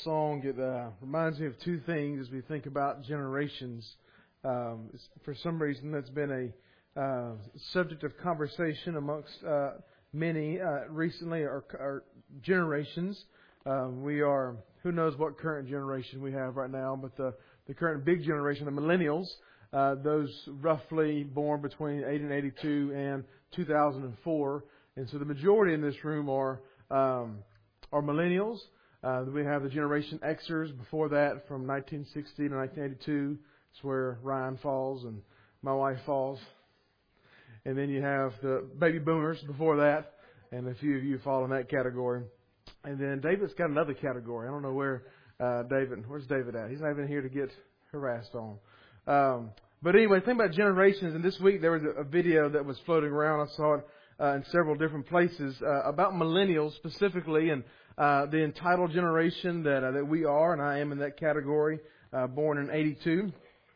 song, it reminds me of two things as we think about generations. For some reason, that's been a subject of conversation amongst many recently, our generations. We are, who knows what current generation we have right now, but the current big generation, the millennials, those roughly born between 80 and 82 and 2004. And so the majority in this room are millennials. We have the Generation Xers before that, from 1960 to 1982. It's where Ryan falls and my wife falls. And then you have the baby boomers before that, and a few of you fall in that category. And then David's got another category. I don't know where's David at? He's not even here to get harassed on. But anyway, think about generations. And this week there was a video that was floating around. I saw it in several different places about millennials specifically, and the entitled generation that we are, and I am in that category, born in 82.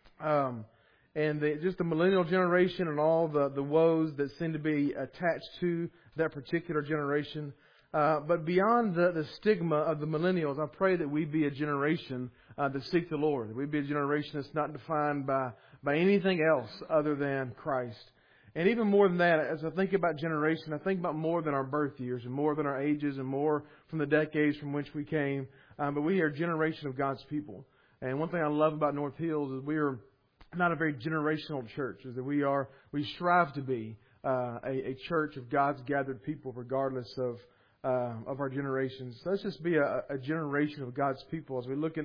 And just the millennial generation and all the woes that seem to be attached to that particular generation. But beyond the stigma of the millennials, I pray that we be a generation that seek the Lord. That we be a generation that's not defined by anything else other than Christ. And even more than that, as I think about generation, I think about more than our birth years and more than our ages and more from the decades from which we came. But we are a generation of God's people. And one thing I love about North Hills is we are not a very generational church. Is that we strive to be a church of God's gathered people, regardless of our generations. So let's just be a generation of God's people as we look at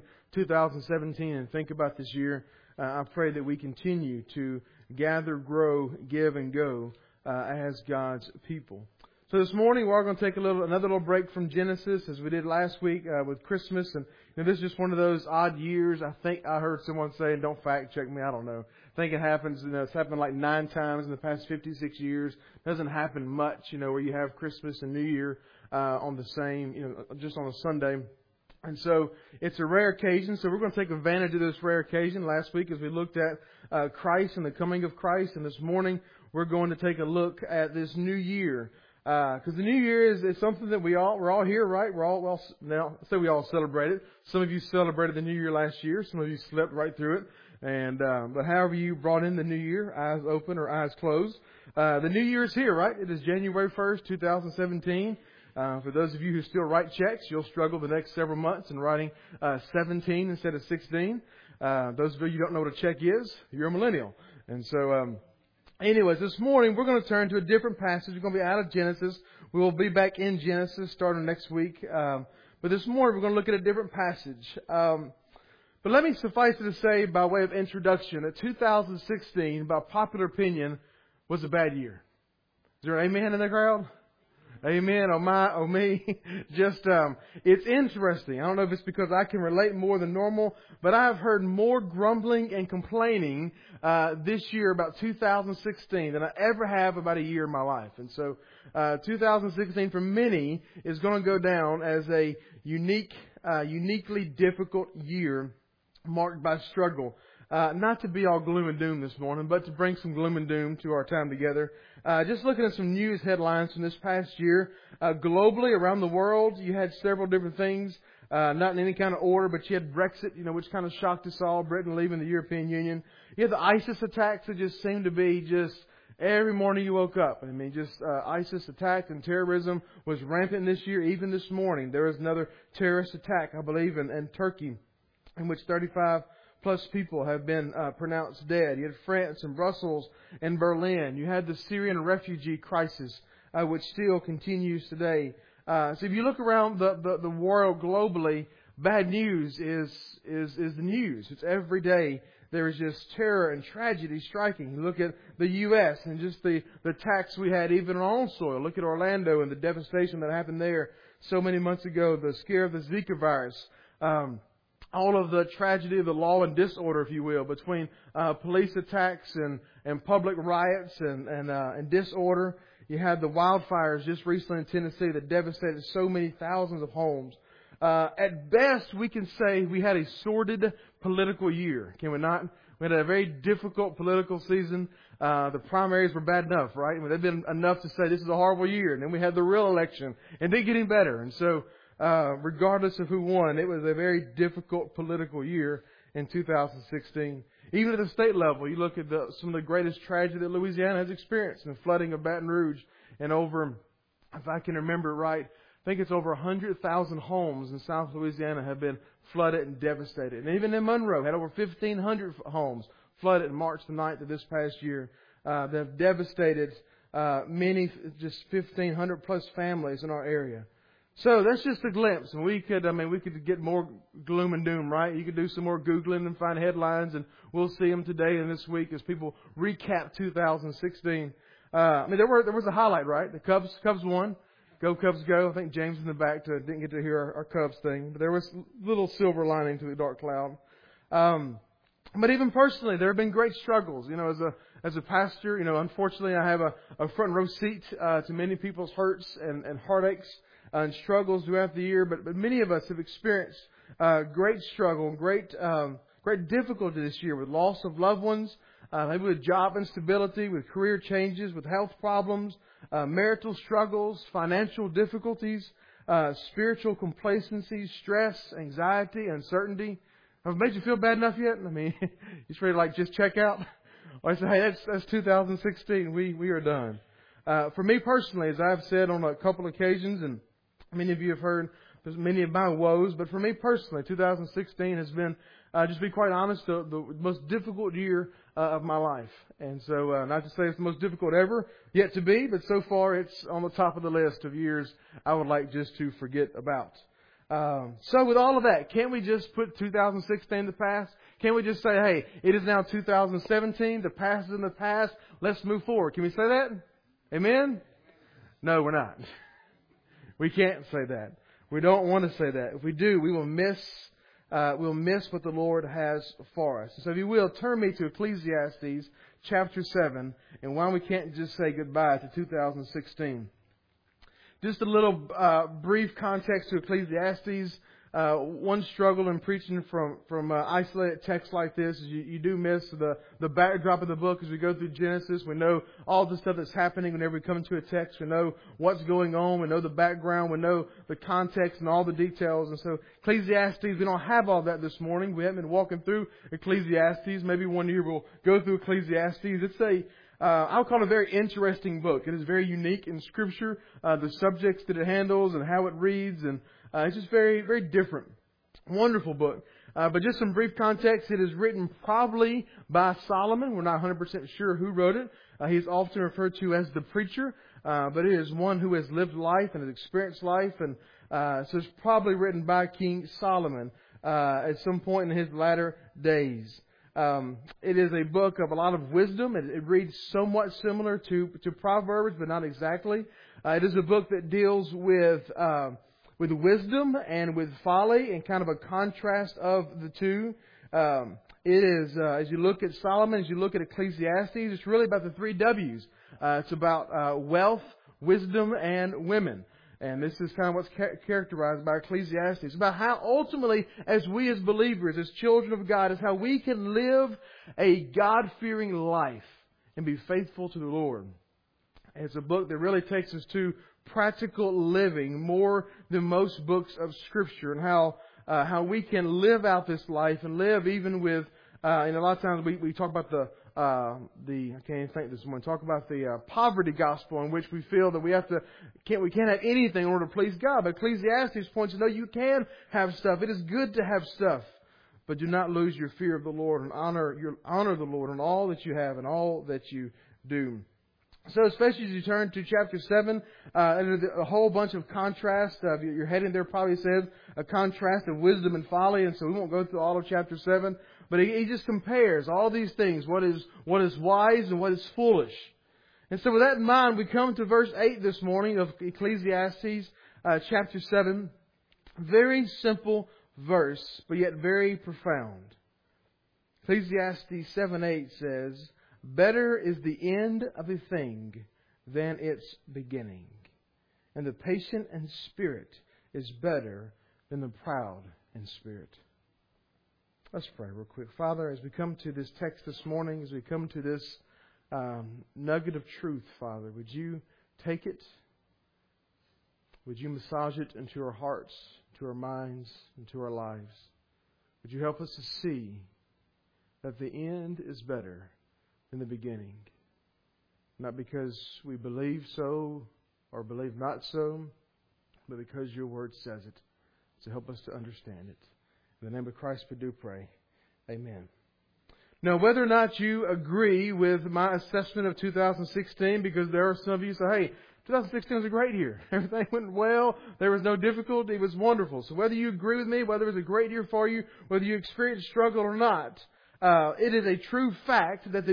2017 and think about this year. I pray that we continue to gather, grow, give, and go as God's people. So this morning we're going to take another little break from Genesis, as we did last week with Christmas. And this is just one of those odd years. I think I heard someone say, don't fact check me, I don't know. I think it happens, it's happened like 9 times in the past 56 years. It doesn't happen much, where you have Christmas and New Year on the same, just on a Sunday. And so it's a rare occasion, so we're going to take advantage of this rare occasion. Last week as we looked at Christ and the coming of Christ, and this morning we're going to take a look at this new year. Because the New Year is something that we're all here, right? We all celebrate it. Some of you celebrated the New Year last year. Some of you slept right through it. And but however you brought in the New Year, eyes open or eyes closed, the New Year is here, right? It is January 1st, 2017. For those of you who still write checks, you'll struggle the next several months in writing 17 instead of 16. Those of you who don't know what a check is, you're a millennial. And so, anyways, this morning we're going to turn to a different passage. We're going to be out of Genesis. We will be back in Genesis starting next week. But this morning we're going to look at a different passage. But let me suffice it to say, by way of introduction, that 2016, by popular opinion, was a bad year. Is there an amen in the crowd? Amen. Oh me. Just, it's interesting. I don't know if it's because I can relate more than normal, but I've heard more grumbling and complaining, this year about 2016 than I ever have about a year in my life. And so, 2016 for many is going to go down as a uniquely difficult year marked by struggle. Not to be all gloom and doom this morning, but to bring some gloom and doom to our time together. Just looking at some news headlines from this past year. Globally, around the world, you had several different things, not in any kind of order, but you had Brexit, which kind of shocked us all, Britain leaving the European Union. You had the ISIS attacks that just seemed to be just every morning you woke up. ISIS attack and terrorism was rampant this year. Even this morning, there was another terrorist attack, I believe, in Turkey, in which 35 plus people have been pronounced dead. You had France and Brussels and Berlin. You had the Syrian refugee crisis, which still continues today. So if you look around the world globally, bad news is the news. It's every day there is just terror and tragedy striking. You look at the U.S. and just the attacks we had even on our own soil. Look at Orlando and the devastation that happened there so many months ago. The scare of the Zika virus. All of the tragedy of the law and disorder, if you will, between police attacks and public riots and disorder. You had the wildfires just recently in Tennessee that devastated so many thousands of homes. At best, we can say we had a sordid political year, can we not? We had a very difficult political season. The primaries were bad enough, right? They've been enough to say this is a horrible year. And then we had the real election, and they're getting better. And so regardless of who won, it was a very difficult political year in 2016. Even at the state level, you look at some of the greatest tragedy that Louisiana has experienced, the flooding of Baton Rouge, and over, if I can remember right, I think it's over 100,000 homes in South Louisiana have been flooded and devastated. And even in Monroe, had over 1,500 homes flooded in March the 9th of this past year. That have devastated many, just 1,500 plus families in our area. So that's just a glimpse, and we could get more gloom and doom, right? You could do some more Googling and find headlines, and we'll see them today and this week as people recap 2016. There was a highlight, right? The Cubs won. Go Cubs go. I think James in the back didn't get to hear our Cubs thing, but there was a little silver lining to the dark cloud. But even personally, there have been great struggles. As a pastor, unfortunately, I have a front row seat to many people's hurts and heartaches and struggles throughout the year. But many of us have experienced great struggle, great difficulty this year with loss of loved ones, maybe with job instability, with career changes, with health problems, marital struggles, financial difficulties, spiritual complacency, stress, anxiety, uncertainty. Have it made you feel bad enough yet? You just ready to just check out? Or I say, hey, that's 2016. We are done. For me personally, as I've said on a couple occasions, and many of you have heard there's many of my woes, but for me personally, 2016 has been, just to be quite honest, the most difficult year of my life. And so, not to say it's the most difficult ever yet to be, but so far it's on the top of the list of years I would like just to forget about. So with all of that, can't we just put 2016 in the past? Can't we just say, hey, it is now 2017, the past is in the past, let's move forward. Can we say that? Amen? No, we're not. We can't say that. We don't want to say that. If we do, we'll miss what the Lord has for us. So if you will, turn me to Ecclesiastes chapter 7, and why we can't just say goodbye to 2016. Just a little brief context to Ecclesiastes. One struggle in preaching from isolated text like this is you do miss the backdrop of the book as we go through Genesis. We know all the stuff that's happening whenever we come to a text. We know what's going on. We know the background. We know the context and all the details. And so Ecclesiastes, we don't have all that this morning. We haven't been walking through Ecclesiastes. Maybe one year we'll go through Ecclesiastes. It's I'll call it a very interesting book. It is very unique in Scripture, the subjects that it handles and how it reads, and it's just very, very different. Wonderful book. But just some brief context, it is written probably by Solomon. We're not 100% sure who wrote it. He's often referred to as the preacher, but it is one who has lived life and has experienced life, and so it's probably written by King Solomon at some point in his latter days. It is a book of a lot of wisdom. It reads somewhat similar to Proverbs, but not exactly. It is a book that deals with wisdom and with folly and kind of a contrast of the two. It is, as you look at Solomon, as you look at Ecclesiastes, it's really about the 3 W's. It's about wealth, wisdom, and women. And this is kind of what's characterized by Ecclesiastes. It's about how ultimately, as we as believers, as children of God, is how we can live a God-fearing life and be faithful to the Lord. And it's a book that really takes us to practical living more than most books of Scripture, and how we can live out this life and live even with, and a lot of times we talk about I can't even think this morning, talk about the poverty gospel, in which we feel that we can't have anything in order to please God. But Ecclesiastes points to, no, you can have stuff. It is good to have stuff, but do not lose your fear of the Lord, and honor the Lord in all that you have and all that you do. So especially as you turn to chapter 7, there's a whole bunch of contrast. Your heading there probably says a contrast of wisdom and folly, and so we won't go through all of chapter 7. But he just compares all these things, what is wise and what is foolish. And so with that in mind, we come to verse 8 this morning of Ecclesiastes chapter 7. Very simple verse, but yet very profound. Ecclesiastes 7:8 says, "Better is the end of a thing than its beginning, and the patient in spirit is better than the proud in spirit." Let's pray real quick. Father, as we come to this text this morning, as we come to this nugget of truth, Father, would you take it? Would you massage it into our hearts, to our minds, and to our lives? Would you help us to see that the end is better than the beginning? Not because we believe so or believe not so, but because your word says it. So help us to understand it. In the name of Christ we do pray. Amen. Now, whether or not you agree with my assessment of 2016, because there are some of you who say, hey, 2016 was a great year. Everything went well. There was no difficulty. It was wonderful. So whether you agree with me, whether it was a great year for you, whether you experienced struggle or not, it is a true fact that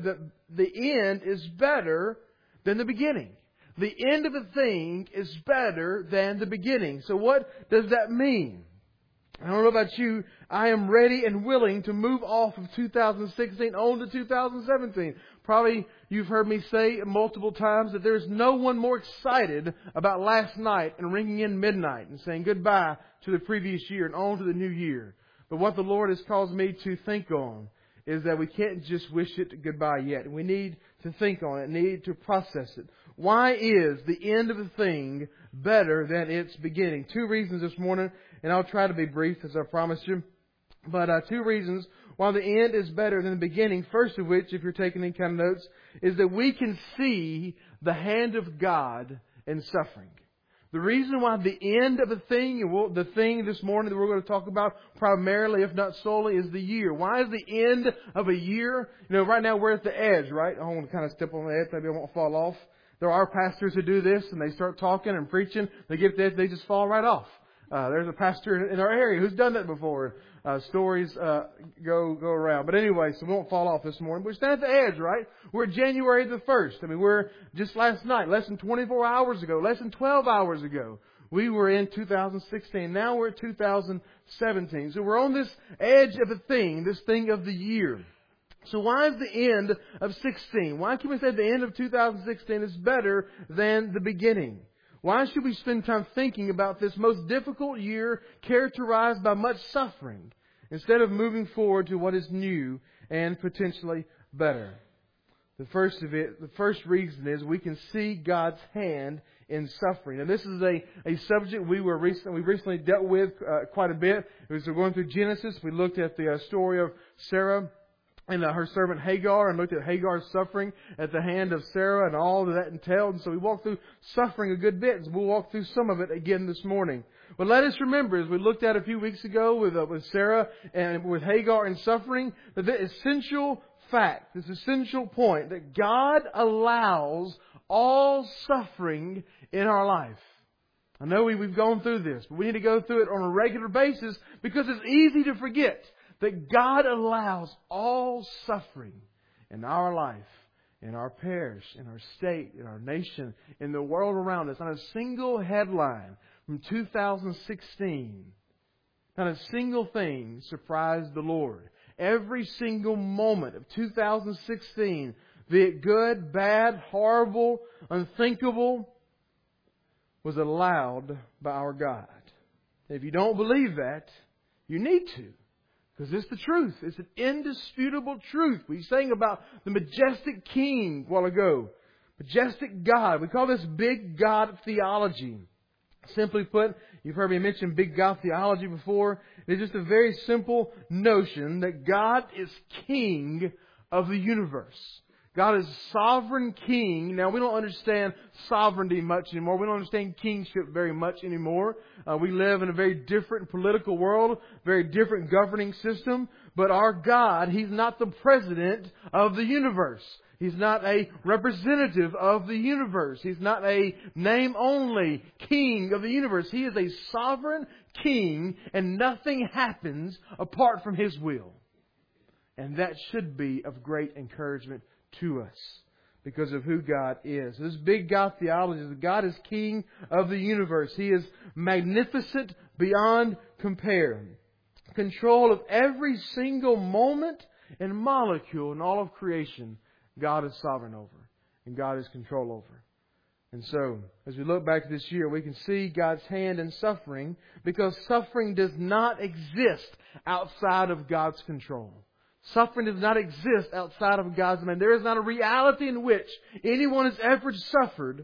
the end is better than the beginning. The end of a thing is better than the beginning. So what does that mean? I don't know about you. I am ready and willing to move off of 2016 on to 2017. Probably you've heard me say multiple times that there's no one more excited about last night and ringing in midnight and saying goodbye to the previous year and on to the new year. But what the Lord has caused me to think on is that we can't just wish it goodbye yet. We need to think on it, need to process it. Why is the end of a thing better than its beginning? 2 reasons this morning, and I'll try to be brief as I promised you. But 2 reasons why the end is better than the beginning. First of which, if you're taking any kind of notes, is that we can see the hand of God in suffering. The reason why the end of a thing, and the thing this morning that we're going to talk about primarily, if not solely, is the year. Why is the end of a year? You know, right now we're at the edge, right? I want to kind of step on the edge, maybe I won't fall off. There are pastors who do this, and they start talking and preaching. They get to the edge, they just fall right off. There's a pastor in our area who's done that before. Stories go around. But anyway, so we won't fall off this morning. We're standing at the edge, right? We're January the 1st. I mean, we're just last night, less than 24 hours ago, less than 12 hours ago. We were in 2016. Now we're at 2017. So we're on this edge of a thing, this thing of the year. So why is the end of 16? Why can we say the end of 2016 is better than the beginning? Why should we spend time thinking about this most difficult year characterized by much suffering instead of moving forward to what is new and potentially better? The first reason is we can see God's hand in suffering. And this is a subject we recently dealt with quite a bit. As we're going through Genesis, we looked at the story of Sarah and her servant Hagar, and looked at Hagar's suffering at the hand of Sarah and all that entailed. And so we walked through suffering a good bit, and we'll walk through some of it again this morning. But let us remember, as we looked at a few weeks ago with Sarah and with Hagar and suffering, that the essential fact, this essential point, that God allows all suffering in our life. I know we've gone through this, but we need to go through it on a regular basis because it's easy to forget that God allows all suffering in our life, in our parish, in our state, in our nation, in the world around us. Not a single headline from 2016, not a single thing surprised the Lord. Every single moment of 2016, be it good, bad, horrible, unthinkable, was allowed by our God. If you don't believe that, you need to. Because it's the truth. It's an indisputable truth. We sang about the majestic King a while ago. Majestic God. We call this big God theology. Simply put, you've heard me mention big God theology before. It's just a very simple notion that God is King of the universe. God is sovereign King. Now, we don't understand sovereignty much anymore. We don't understand kingship very much anymore. We live in a very different political world, very different governing system. But our God, He's not the president of the universe. He's not a representative of the universe. He's not a name-only king of the universe. He is a sovereign King, and nothing happens apart from His will. And that should be of great encouragement to us because of who God is. This big God theology is that God is King of the universe. He is magnificent beyond compare. Control of every single moment and molecule in all of creation, God is sovereign over, and God is control over. And so, as we look back to this year, we can see God's hand in suffering because suffering does not exist outside of God's control. Suffering does not exist outside of God's mind. There is not a reality in which anyone has ever suffered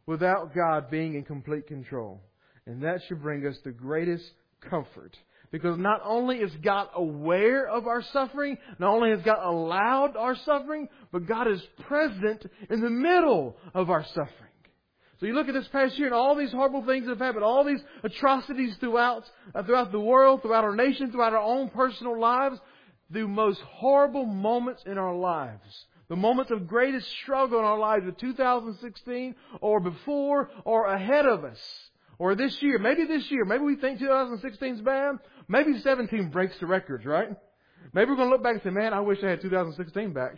without God being in complete control. And that should bring us the greatest comfort. Because not only is God aware of our suffering, not only has God allowed our suffering, but God is present in the middle of our suffering. So you look at this past year and all these horrible things that have happened, all these atrocities throughout the world, throughout our nation, throughout our own personal lives, the most horrible moments in our lives, the moments of greatest struggle in our lives of 2016 or before or ahead of us. Or this year, maybe we think 2016 is bad. Maybe 17 breaks the records, right? Maybe we're going to look back and say, man, I wish I had 2016 back.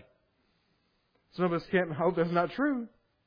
Some of us can't hope that's not true.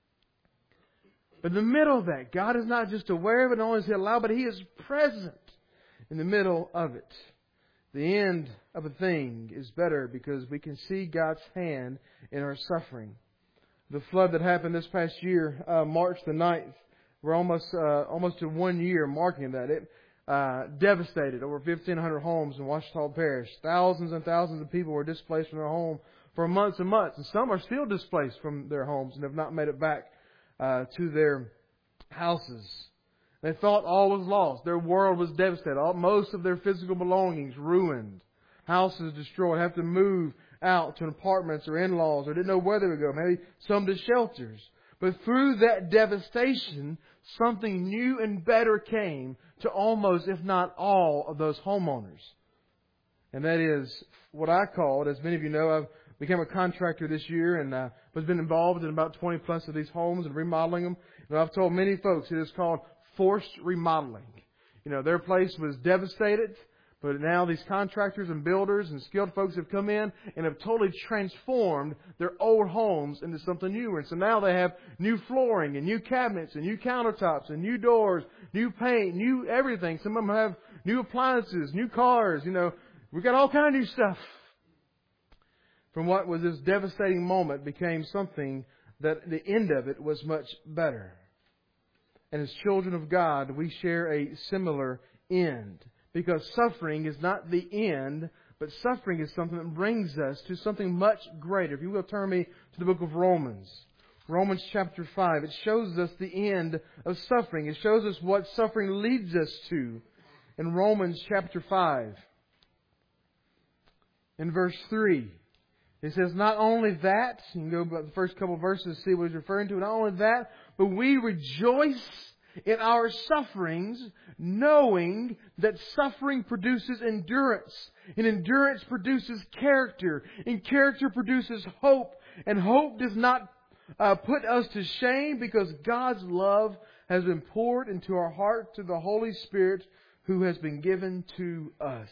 But in the middle of that, God is not just aware of it, not only is He allowed, but He is present in the middle of it. The end of a thing is better because we can see God's hand in our suffering. The flood that happened this past year, March the 9th, we're almost to 1 year marking that. It devastated over 1,500 homes in Ouachita Parish. Thousands and thousands of people were displaced from their home for months and months. And some are still displaced from their homes and have not made it back to their houses. They thought all was lost. Their world was devastated. Most of their physical belongings ruined. Houses destroyed. Have to move out to apartments or in-laws or didn't know where they would go. Maybe some to shelters. But through that devastation, something new and better came to almost, if not all, of those homeowners. And that is what I called, as many of you know, I've become a contractor this year and has been involved in about 20 plus of these homes and remodeling them. And I've told many folks it is called forced remodeling. You know, their place was devastated, but now these contractors and builders and skilled folks have come in and have totally transformed their old homes into something newer. And so now they have new flooring and new cabinets and new countertops and new doors, new paint, new everything. Some of them have new appliances, new cars. You know, we've got all kind of new stuff. From what was this devastating moment became something that the end of it was much better. And as children of God, we share a similar end. Because suffering is not the end, but suffering is something that brings us to something much greater. If you will turn me to the book of Romans. Romans chapter 5. It shows us the end of suffering. It shows us what suffering leads us to. In Romans chapter 5. In verse 3. It says, not only that, you can go about the first couple of verses to see what he's referring to. Not only that, but we rejoice in our sufferings, knowing that suffering produces endurance. And endurance produces character. And character produces hope. And hope does not put us to shame because God's love has been poured into our heart through the Holy Spirit who has been given to us.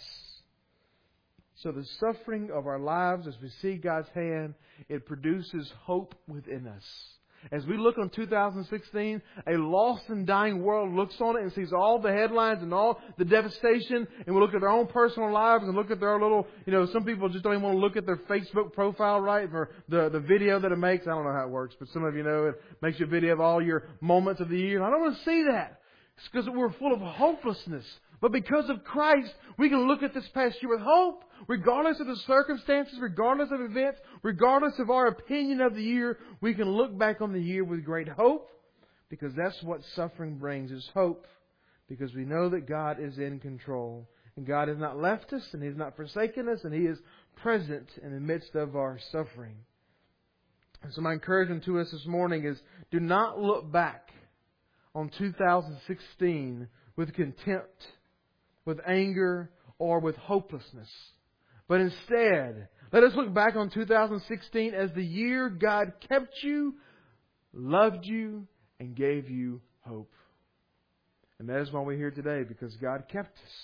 So the suffering of our lives, as we see God's hand, it produces hope within us. As we look on 2016, a lost and dying world looks on it and sees all the headlines and all the devastation, and we look at their own personal lives and look at their little, some people just don't even want to look at their Facebook profile, right, or the video that it makes. I don't know how it works, but some of you know it makes you a video of all your moments of the year. I don't want to see that. It's because we're full of hopelessness. But because of Christ, we can look at this past year with hope, regardless of the circumstances, regardless of events, regardless of our opinion of the year. We can look back on the year with great hope, because that's what suffering brings, is hope. Because we know that God is in control. And God has not left us, and He has not forsaken us, and He is present in the midst of our suffering. And so my encouragement to us this morning is, do not look back on 2016 with contempt, with anger, or with hopelessness. But instead, let us look back on 2016 as the year God kept you, loved you, and gave you hope. And that is why we're here today, because God kept us.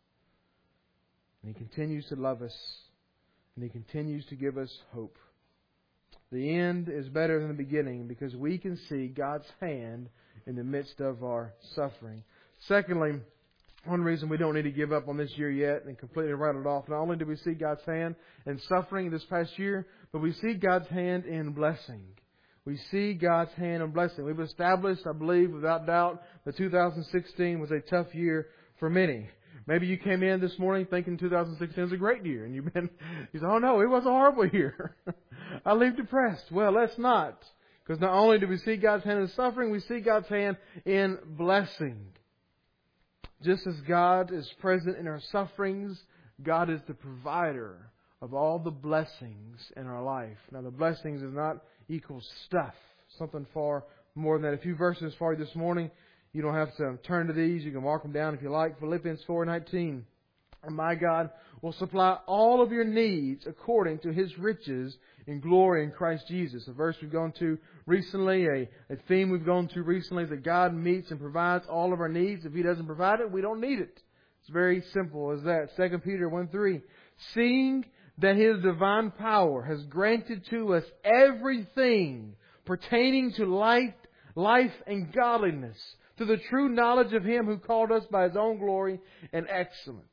And He continues to love us. And He continues to give us hope. The end is better than the beginning because we can see God's hand in the midst of our suffering. Secondly, one reason we don't need to give up on this year yet and completely write it off. Not only do we see God's hand in suffering this past year, but we see God's hand in blessing. We see God's hand in blessing. We've established, I believe, without doubt, that 2016 was a tough year for many. Maybe you came in this morning thinking 2016 was a great year, and you said, oh no, it was a horrible year. I leave depressed. Well, let's not. Because not only do we see God's hand in suffering, we see God's hand in blessing. Just as God is present in our sufferings, God is the provider of all the blessings in our life. Now, the blessings is not equal stuff. Something far more than that. A few verses for you this morning. You don't have to turn to these. You can mark them down if you like. Philippians 4:19. And my God will supply all of your needs according to His riches in glory in Christ Jesus. A verse we've gone to recently, a theme we've gone to recently is that God meets and provides all of our needs. If He doesn't provide it, we don't need it. It's very simple as that. 2 Peter 1:3. Seeing that His divine power has granted to us everything pertaining to life and godliness, to the true knowledge of Him who called us by His own glory and excellence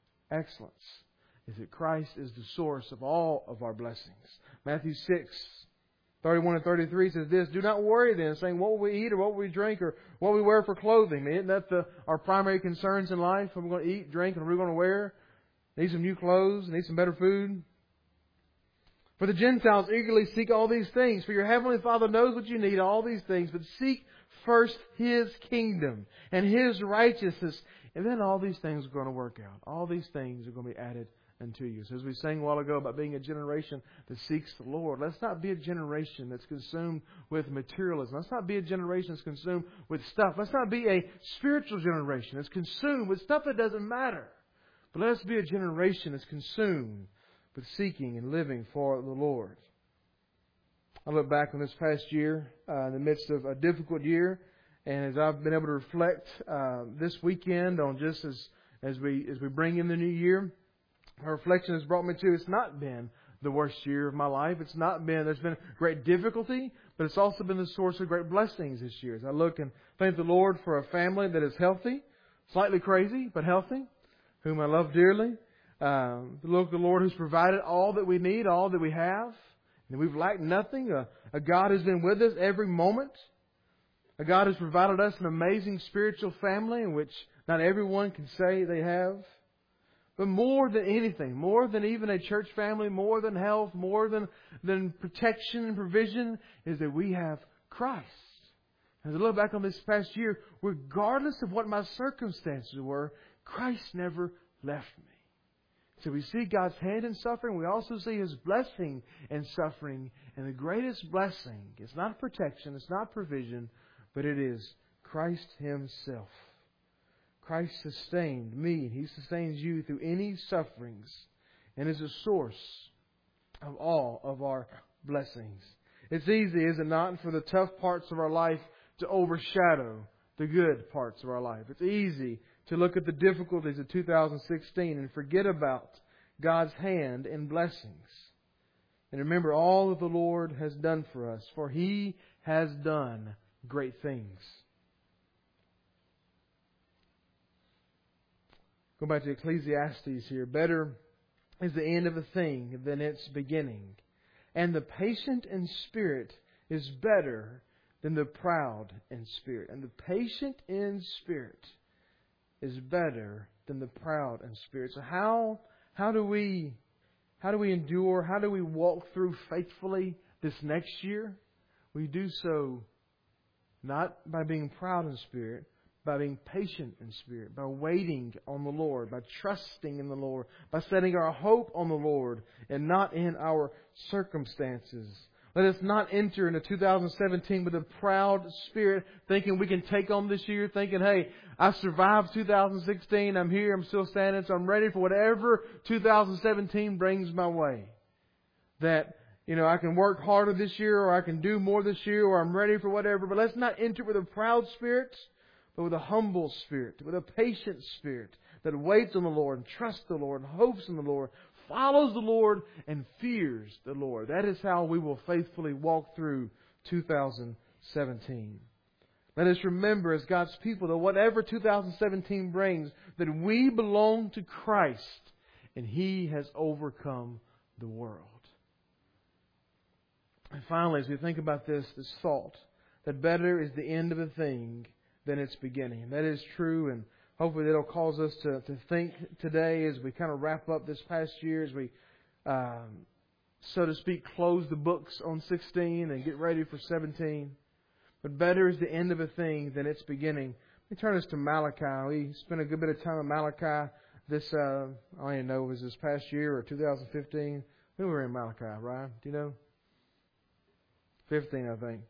is that Christ is the source of all of our blessings. Matthew 6:31 and 33 says this, do not worry then, saying, what will we eat, or what will we drink, or what will we wear for clothing? Isn't that our primary concerns in life? What we're going to eat, drink, and what we're going to wear? Need some new clothes, need some better food. For the Gentiles eagerly seek all these things, for your Heavenly Father knows what you need, all these things, but seek first His kingdom and His righteousness, and then all these things are going to work out. All these things are going to be added unto you. So as we sang a while ago about being a generation that seeks the Lord, let's not be a generation that's consumed with materialism. Let's not be a generation that's consumed with stuff. Let's not be a spiritual generation that's consumed with stuff that doesn't matter. But let us be a generation that's consumed with seeking and living for the Lord. I look back on this past year, in the midst of a difficult year, and as I've been able to reflect this weekend on just as we bring in the new year, my reflection has brought me to it's not been the worst year of my life. It's not been, there's been great difficulty, but it's also been the source of great blessings this year. As I look and thank the Lord for a family that is healthy, slightly crazy, but healthy, whom I love dearly. Look, the Lord who's provided all that we need, all that we have, and we've lacked nothing. A God who's been with us every moment. A God who's provided us an amazing spiritual family in which not everyone can say they have. But more than anything, more than even a church family, more than health, more than protection and provision, is that we have Christ. As I look back on this past year, regardless of what my circumstances were, Christ never left me. So we see God's hand in suffering. We also see His blessing in suffering. And the greatest blessing is not protection, it's not provision, but it is Christ Himself. Christ sustained me. He sustains you through any sufferings and is a source of all of our blessings. It's easy, is it not, for the tough parts of our life to overshadow the good parts of our life. It's easy to look at the difficulties of 2016 and forget about God's hand in blessings. And remember all that the Lord has done for us, for He has done great things. Go back to Ecclesiastes here. Better is the end of a thing than its beginning. And the patient in spirit is better than the proud in spirit. And the patient in spirit is better than the proud in spirit. So how do we endure? How do we walk through faithfully this next year? We do so not by being proud in spirit, by being patient in spirit, by waiting on the Lord, by trusting in the Lord, by setting our hope on the Lord and not in our circumstances. Let us not enter into 2017 with a proud spirit, thinking we can take on this year, thinking, hey, I survived 2016, I'm here, I'm still standing, so I'm ready for whatever 2017 brings my way. That, I can work harder this year, or I can do more this year, or I'm ready for whatever. But let's not enter with a proud spirit, but with a humble spirit, with a patient spirit that waits on the Lord and trusts the Lord and hopes in the Lord, follows the Lord and fears the Lord. That is how we will faithfully walk through 2017. Let us remember as God's people that whatever 2017 brings, that we belong to Christ and He has overcome the world. And finally, as we think about this thought, that better is the end of a thing than its beginning. And that is true, and hopefully that'll cause us to think today as we kind of wrap up this past year, as we so to speak, close the books on 16 and get ready for 17. But better is the end of a thing than its beginning. Let me turn us to Malachi. We spent a good bit of time in Malachi this, I don't even know, was this past year or 2015? We were in Malachi, right? Do you know? 15, I think.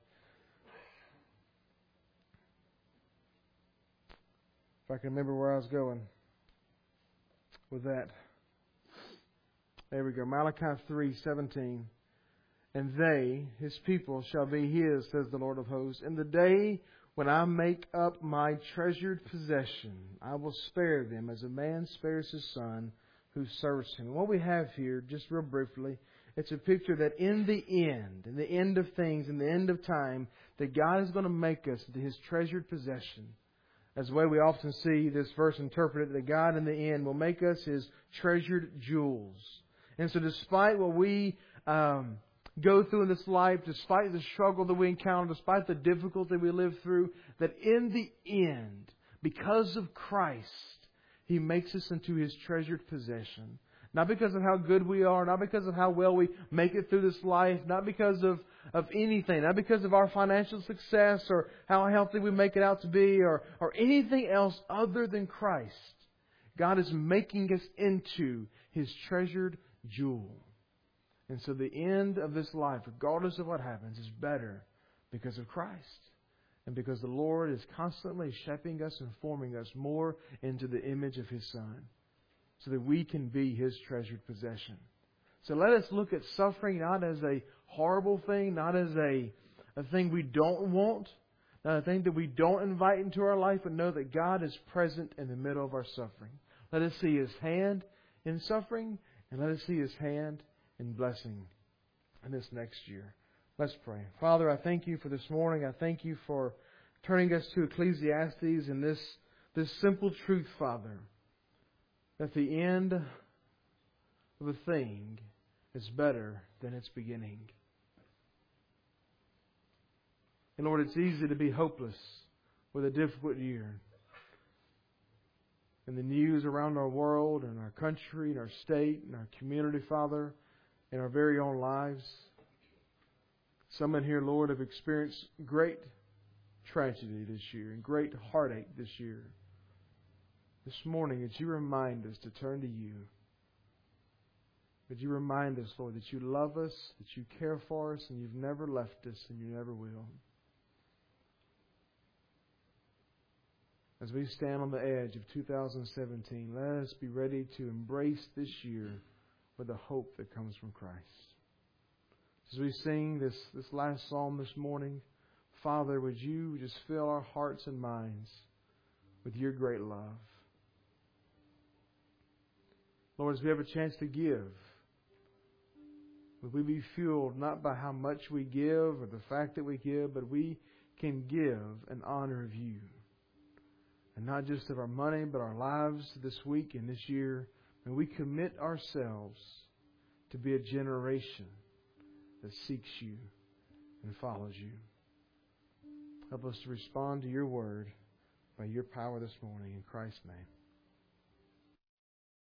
If I can remember where I was going with that. There we go. Malachi 3:17. And they, His people, shall be His, says the Lord of hosts. In the day when I make up my treasured possession, I will spare them as a man spares his son who serves him. And what we have here, just real briefly, it's a picture that in the end of things, in the end of time, that God is going to make us into His treasured possession. As the way we often see this verse interpreted, that God in the end will make us His treasured jewels. And so despite what we go through in this life, despite the struggle that we encounter, despite the difficulty we live through, that in the end, because of Christ, He makes us into His treasured possession. Not because of how good we are, not because of how well we make it through this life, not because of anything, not because of our financial success or how healthy we make it out to be or anything else other than Christ. God is making us into His treasured jewel. And so the end of this life, regardless of what happens, is better because of Christ. And because the Lord is constantly shaping us and forming us more into the image of His Son, so that we can be His treasured possession. So let us look at suffering not as a horrible thing, not as a thing we don't want, not a thing that we don't invite into our life, but know that God is present in the middle of our suffering. Let us see His hand in suffering, and let us see His hand in blessing in this next year. Let's pray. Father, I thank You for this morning. I thank You for turning us to Ecclesiastes and this simple truth, Father, that the end of a thing is better than its beginning. And Lord, it's easy to be hopeless with a difficult year. And the news around our world and our country and our state and our community, Father, in our very own lives. Some in here, Lord, have experienced great tragedy this year and great heartache this year. This morning, would You remind us to turn to You. Would You remind us, Lord, that You love us, that You care for us, and You've never left us, and You never will. As we stand on the edge of 2017, let us be ready to embrace this year with the hope that comes from Christ. As we sing this last psalm this morning, Father, would You just fill our hearts and minds with Your great love. Lord, as we have a chance to give, would we be fueled not by how much we give or the fact that we give, but we can give in honor of You. And not just of our money, but our lives this week and this year. And we commit ourselves to be a generation that seeks You and follows You. Help us to respond to Your word by Your power this morning. In Christ's name.